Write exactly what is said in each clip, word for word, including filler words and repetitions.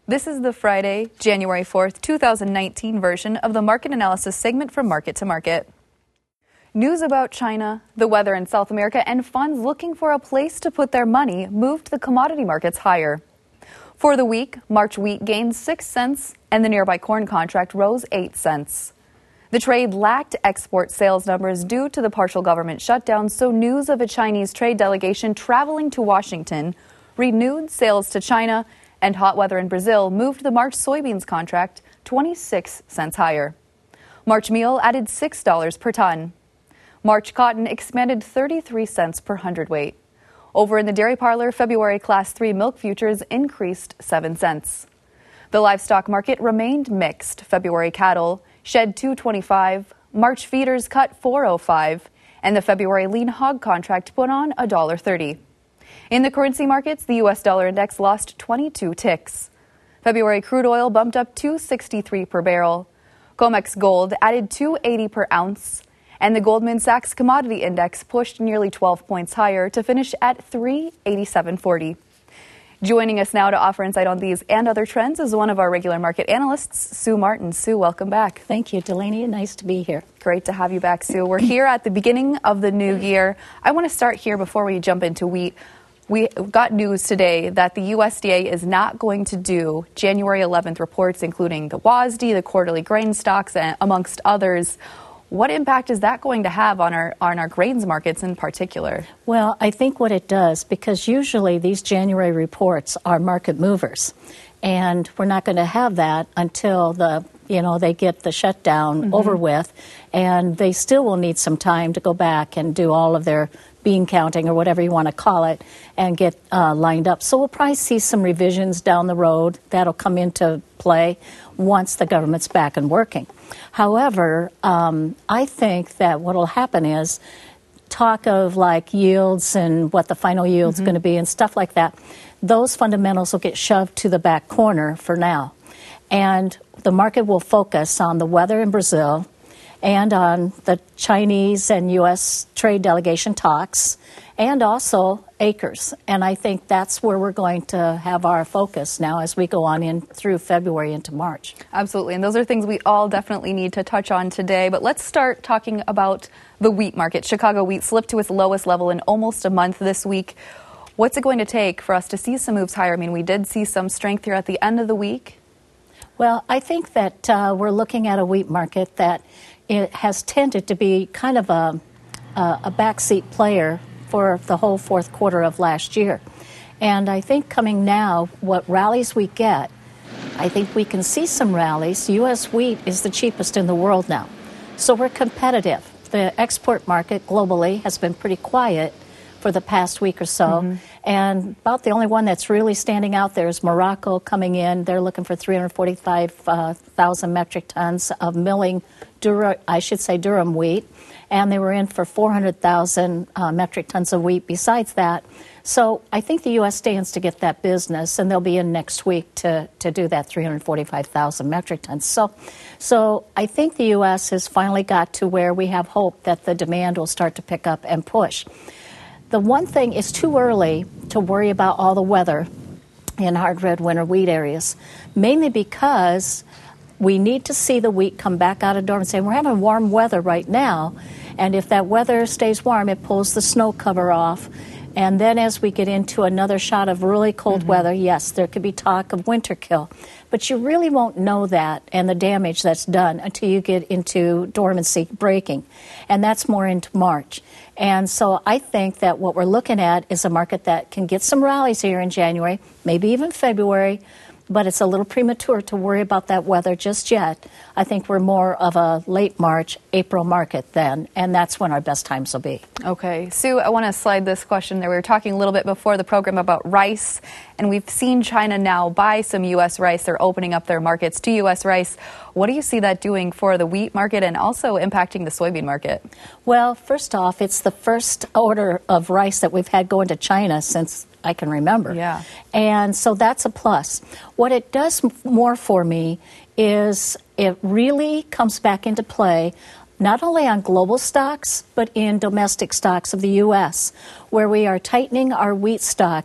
This is the Friday, January fourth, two thousand nineteen version of the Market Analysis segment from Market to Market. News about China, the weather in South America, and funds looking for a place to put their money moved the commodity markets higher. For the week, March wheat gained six cents and the nearby corn contract rose eight cents. The trade lacked export sales numbers due to the partial government shutdown, so news of a Chinese trade delegation traveling to Washington renewed sales to China, and hot weather in Brazil moved the March soybeans contract twenty-six cents higher. March meal added six dollars per ton. March cotton expanded thirty-three cents per hundredweight. Over in the dairy parlor, February Class three milk futures increased seven cents. The livestock market remained mixed. February cattle shed two twenty-five, March feeders cut four oh five, and the February lean hog contract put on one dollar thirty. In the currency markets, the U S dollar index lost twenty-two ticks. February crude oil bumped up two sixty-three per barrel. COMEX gold added two eighty per ounce, and the Goldman Sachs commodity index pushed nearly twelve points higher to finish at three eighty-seven forty. Joining us now to offer insight on these and other trends is one of our regular market analysts, Sue Martin. Sue, welcome back. Thank you, Delaney. Nice to be here. Great to have you back, Sue. We're here at the beginning of the new year. I want to start here before we jump into wheat. We got news today that the U S D A is not going to do January eleventh reports, including the W A S D, the quarterly grain stocks, and amongst others. What impact is that going to have on our on our grains markets in particular? Well, I think what it does, because usually these January reports are market movers, and we're not going to have that until the you know they get the shutdown mm-hmm. over with, and they still will need some time to go back and do all of their bean counting or whatever you want to call it and get uh, lined up. So we'll probably see some revisions down the road that'll come into play once the government's back and working. However, um, I think that what will happen is talk of like yields and what the final yield's mm-hmm. going to be and stuff like that, those fundamentals will get shoved to the back corner for now. And the market will focus on the weather in Brazil and on the Chinese and U S trade delegation talks, and also acres. And I think that's where we're going to have our focus now as we go on in through February into March. Absolutely. And those are things we all definitely need to touch on today. But let's start talking about the wheat market. Chicago wheat slipped to its lowest level in almost a month this week. What's it going to take for us to see some moves higher? I mean, we did see some strength here at the end of the week. Well, I think that uh, we're looking at a wheat market that it has tended to be kind of a, a, a backseat player for the whole fourth quarter of last year. And I think coming now, what rallies we get, I think we can see some rallies. U S wheat is the cheapest in the world now. So we're competitive. The export market globally has been pretty quiet for the past week or so. Mm-hmm. And about the only one that's really standing out there is Morocco coming in. They're looking for three hundred forty-five thousand uh, metric tons of milling, Dura, I should say Durham wheat. And they were in for four hundred thousand uh, metric tons of wheat besides that. So I think the U S stands to get that business, and they'll be in next week to, to do that three hundred forty-five thousand metric tons. So, so I think the U S has finally got to where we have hope that the demand will start to pick up and push. The one thing is too early to worry about all the weather in hard red winter wheat areas, mainly because we need to see the wheat come back out of dormancy. And we're having warm weather right now, and if that weather stays warm, it pulls the snow cover off. And then as we get into another shot of really cold mm-hmm. weather, yes, there could be talk of winter kill. But you really won't know that and the damage that's done until you get into dormancy breaking. And that's more into March. And so I think that what we're looking at is a market that can get some rallies here in January, maybe even February, but it's a little premature to worry about that weather just yet. I think we're more of a late March, April market then, and that's when our best times will be. Okay. Sue, I want to slide this question there. We were talking a little bit before the program about rice, and we've seen China now buy some U S rice. They're opening up their markets to U S rice. What do you see that doing for the wheat market and also impacting the soybean market? Well, first off, it's the first order of rice that we've had going to China since I can remember. Yeah. And so that's a plus. What it does more for me is it really comes back into play not only on global stocks, but in domestic stocks of the U S, where we are tightening our wheat stocks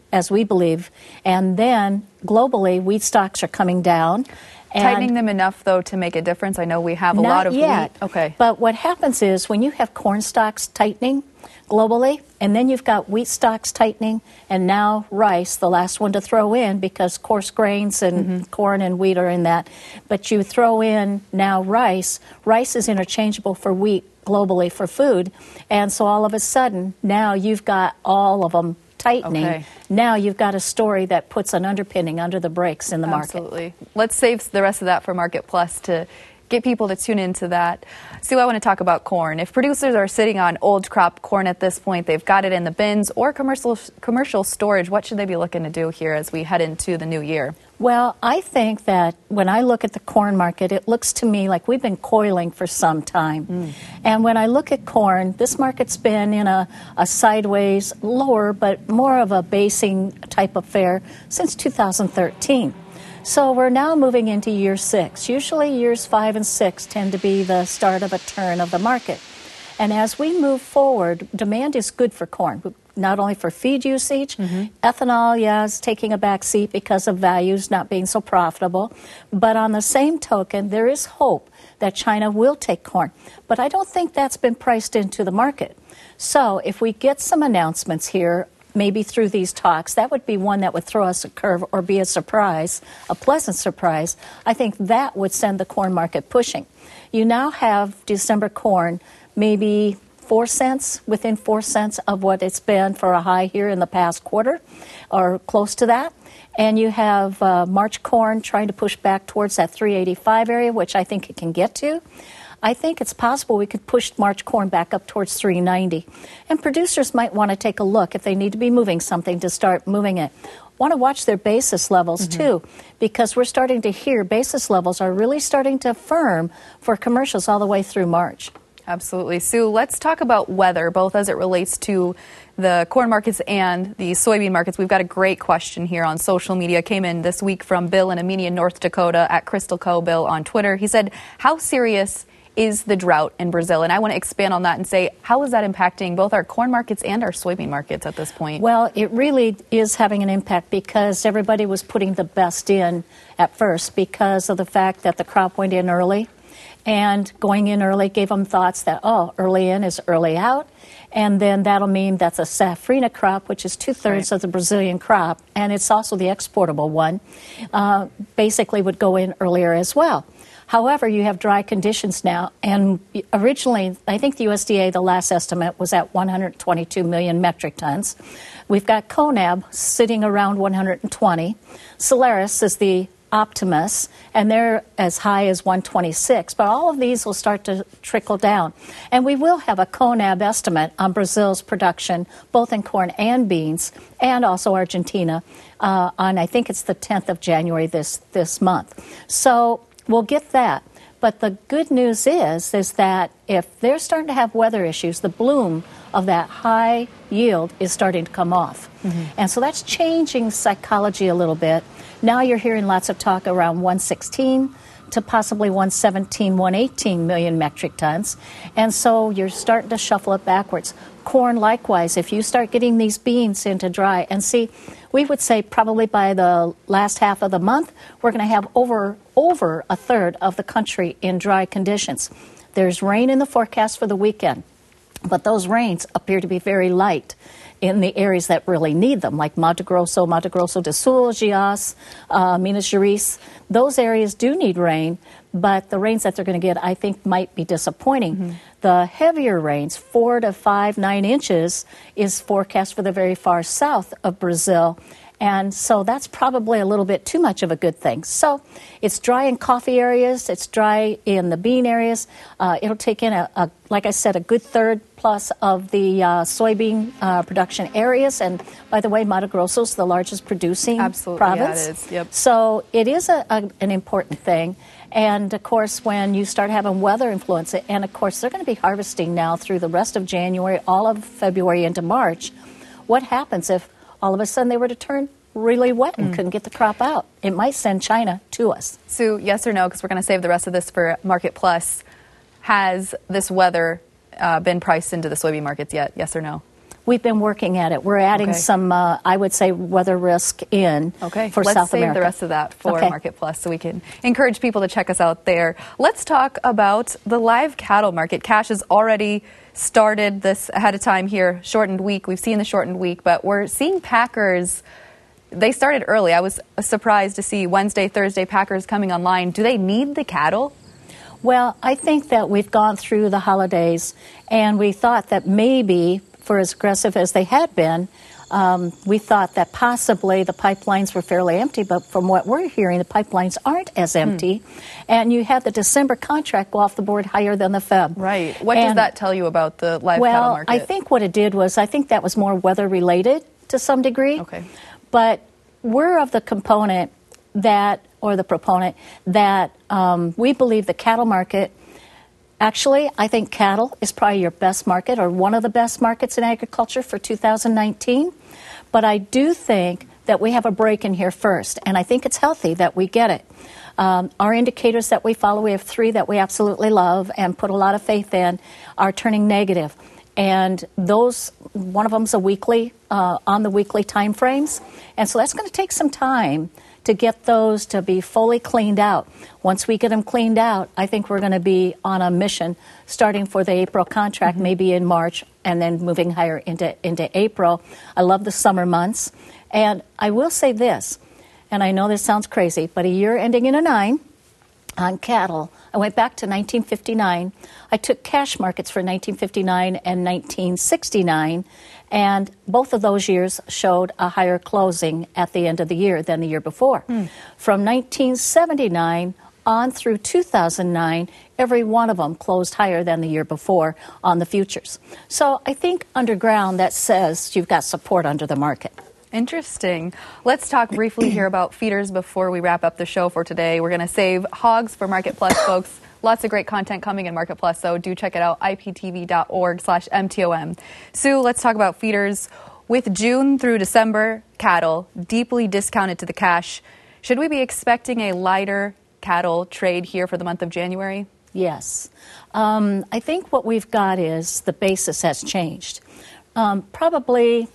as we believe. And then globally, wheat stocks are coming down. And tightening them enough, though, to make a difference? I know we have a not lot of yet. wheat. Okay. But what happens is when you have corn stocks tightening globally, and then you've got wheat stocks tightening, and now rice, the last one to throw in because coarse grains and mm-hmm. corn and wheat are in that. But you throw in now rice. Rice is interchangeable for wheat globally for food. And so all of a sudden, now you've got all of them tightening. Okay. Now you've got a story that puts an underpinning under the brakes in the market. Absolutely. Let's save the rest of that for Market Plus to get people to tune into that. Sue, I want to talk about corn. If producers are sitting on old crop corn at this point, they've got it in the bins or commercial commercial storage, what should they be looking to do here as we head into the new year? Well, I think that when I look at the corn market, it looks to me like we've been coiling for some time. Mm. And when I look at corn, this market's been in a, a sideways, lower, but more of a basing type of fare since two thousand thirteen. So we're now moving into year six. Usually years five and six tend to be the start of a turn of the market. And as we move forward, demand is good for corn, not only for feed usage. Mm-hmm. Ethanol, yeah, is taking a back seat because of values not being so profitable. But on the same token, there is hope that China will take corn. But I don't think that's been priced into the market. So if we get some announcements here, maybe through these talks, that would be one that would throw us a curve or be a surprise, a pleasant surprise. I think that would send the corn market pushing. You now have December corn maybe four cents, within four cents of what it's been for a high here in the past quarter, or close to that. And you have uh, March corn trying to push back towards that three eighty-five area, which I think it can get to. I think it's possible we could push March corn back up towards three ninety. And producers might want to take a look if they need to be moving something to start moving it. Want to watch their basis levels, mm-hmm. too, because we're starting to hear basis levels are really starting to firm for commercials all the way through March. Absolutely. Sue, let's talk about weather, both as it relates to the corn markets and the soybean markets. We've got a great question here on social media. Came in this week from Bill in Amenia, North Dakota, at Crystal Co. Bill on Twitter. He said, how serious is the drought in Brazil? And I want to expand on that and say, how is that impacting both our corn markets and our soybean markets at this point? Well, it really is having an impact because everybody was putting the best in at first because of the fact that the crop went in early. And going in early gave them thoughts that, oh, early in is early out. And then that'll mean that's a safrinha crop, which is two-thirds right. of the Brazilian crop. And it's also the exportable one, uh, basically would go in earlier as well. However, you have dry conditions now, and originally, I think the U S D A, the last estimate, was at one hundred twenty-two million metric tons. We've got CONAB sitting around one hundred twenty. Solaris is the Optimus, and they're as high as one twenty-six. But all of these will start to trickle down. And we will have a CONAB estimate on Brazil's production, both in corn and beans, and also Argentina, uh, on, I think it's the tenth of January this, this month. So we'll get that. But the good news is, is that if they're starting to have weather issues, the bloom of that high yield is starting to come off. Mm-hmm. And so that's changing psychology a little bit. Now you're hearing lots of talk around one sixteen to possibly one seventeen, one eighteen million metric tons. And so you're starting to shuffle it backwards. Corn, likewise, if you start getting these beans into dry, and see, we would say probably by the last half of the month, we're going to have over, over a third of the country in dry conditions. There's rain in the forecast for the weekend, but those rains appear to be very light in the areas that really need them, like Mato Grosso, Mato Grosso do Sul, Goiás, uh, Minas Gerais. Those areas do need rain, but the rains that they're going to get, I think, might be disappointing. Mm-hmm. The heavier rains, four to five, nine inches, is forecast for the very far south of Brazil. And so that's probably a little bit too much of a good thing. So it's dry in coffee areas. It's dry in the bean areas. Uh, it'll take in, a, a, like I said, a good third plus of the uh, soybean uh, production areas. And by the way, Mato Grosso is the largest producing Absolutely, province. Yeah, it is. Yep. So it is a, a, an important thing. And, of course, when you start having weather influence, and, of course, they're going to be harvesting now through the rest of January, all of February into March. What happens if all of a sudden they were to turn really wet and mm. couldn't get the crop out? It might send China to us. Sue, yes or no, because we're going to save the rest of this for Market Plus. Has this weather uh, been priced into the soybean markets yet? Yes or no? We've been working at it. We're adding Okay. some, uh, I would say, weather risk in Okay, for let's South save America. the rest of that for Okay. Market Plus so we can encourage people to check us out there. Let's talk about the live cattle market. Cash has already started this ahead of time here, shortened week. We've seen the shortened week, but we're seeing packers. They started early. I was surprised to see Wednesday, Thursday packers coming online. Do they need the cattle? Well, I think that we've gone through the holidays, and we thought that maybe, for as aggressive as they had been, um, we thought that possibly the pipelines were fairly empty, but from what we're hearing, the pipelines aren't as empty. Hmm. And you had the December contract go off the board higher than the Feb. Right. What and, does that tell you about the live well, cattle market? I think what it did was, I think that was more weather-related to some degree. Okay. But we're of the component that, or the proponent, that um, we believe the cattle market, actually, I think cattle is probably your best market or one of the best markets in agriculture for two thousand nineteen. But I do think that we have a break in here first, and I think it's healthy that we get it. Um, our indicators that we follow, we have three that we absolutely love and put a lot of faith in, are turning negative. And those, one of them is a weekly, uh, on the weekly time frames. And so that's going to take some time to get those to be fully cleaned out. Once we get them cleaned out, I think we're going to be on a mission starting for the April contract, mm-hmm. maybe in March, and then moving higher into, into April. I love the summer months. And I will say this, and I know this sounds crazy, but a year ending in a nine on cattle, I went back to nineteen fifty-nine. I took cash markets for nineteen fifty-nine and nineteen sixty-nine, and both of those years showed a higher closing at the end of the year than the year before. Mm. From nineteen seventy-nine on through two thousand nine, every one of them closed higher than the year before on the futures. So I think underground that says you've got support under the market. Interesting. Let's talk briefly here about feeders before we wrap up the show for today. We're going to save hogs for Market Plus, folks. Lots of great content coming in Market Plus, so do check it out, iptv.org slash MTOM. Sue, let's talk about feeders. With June through December cattle deeply discounted to the cash, should we be expecting a lighter cattle trade here for the month of January? Yes. Um, I think what we've got is the basis has changed. Um, probably...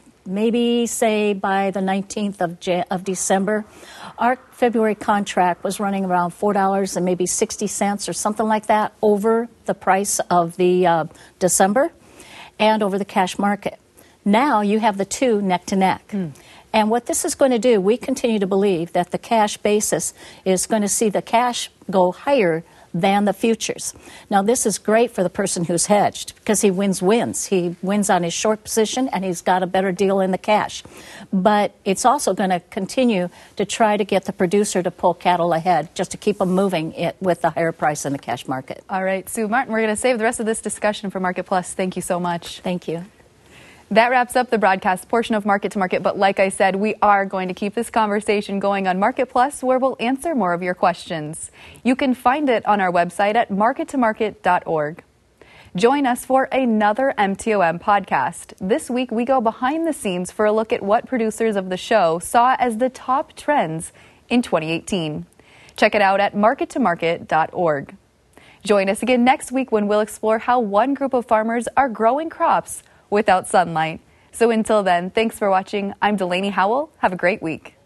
Maybe, say, by the nineteenth of, Jan- of December, our February contract was running around four dollars and maybe sixty cents or something like that over the price of the uh, December and over the cash market. Now you have the two neck to neck. Mm. And what this is going to do, we continue to believe that the cash basis is going to see the cash go higher than the futures. Now, this is great for the person who's hedged because he wins wins. He wins on his short position and he's got a better deal in the cash. But it's also going to continue to try to get the producer to pull cattle ahead just to keep them moving it with the higher price in the cash market. All right, Sue Martin, we're going to save the rest of this discussion for Market Plus. Thank you so much. Thank you. That wraps up the broadcast portion of Market to Market, but like I said, we are going to keep this conversation going on Market Plus, where we'll answer more of your questions. You can find it on our website at market to market dot org. Join us for another M T O M podcast. This week, we go behind the scenes for a look at what producers of the show saw as the top trends in twenty eighteen. Check it out at market to market dot org. Join us again next week when we'll explore how one group of farmers are growing crops without sunlight. So until then, thanks for watching. I'm Delaney Howell. Have a great week.